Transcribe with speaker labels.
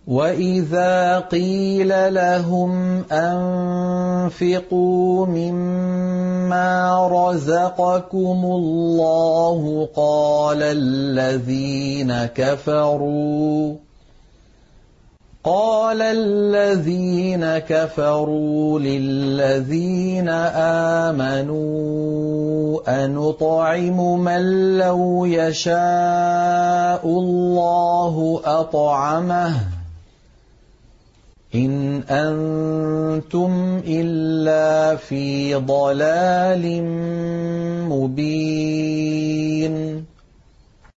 Speaker 1: وَإِذَا قِيلَ لَهُمْ أَنفِقُوا مِمَّا رَزَقَكُمُ اللَّهُ قَالَ الَّذِينَ كَفَرُوا لِلَّذِينَ آمَنُوا أَنُطْعِمُ مَن لَّوْ يَشَاءُ اللَّهُ أَطْعَمَهُ إِنْ أَنتُمْ إِلَّا فِي ضَلَالٍ مُّبِينٍ